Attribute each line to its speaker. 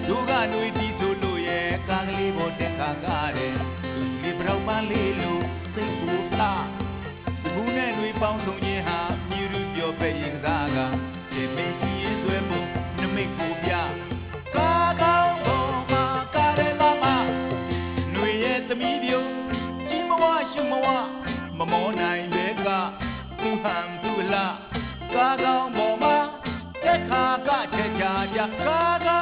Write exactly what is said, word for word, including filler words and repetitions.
Speaker 1: ဒုကနွေတီဆိုလို့ရဲ့ကားကလေးပေါ်တက်ခါကားတယ်လူလူလေးပရောက်ပန်းလေးလို့စိတ်ကိုလှစကူးနဲ့နွေပေါင်းဆုံးခြင်းဟာမြူရူပြောပဲ့ရင်ကစားကရှင်မင်းစီရင်ဆွဲဖို့နမိတ်ကိုပြကားကောင်းပေါ်မှာကားတဲ့သားမနွေရဲ့သမီးပြုံးကြီးမဝရှုမဝမမောနိုင်ပဲကသူဟန်သူလာကားကောင်းပေါ်မှာတက်ခါကချက်ချာကြကားကော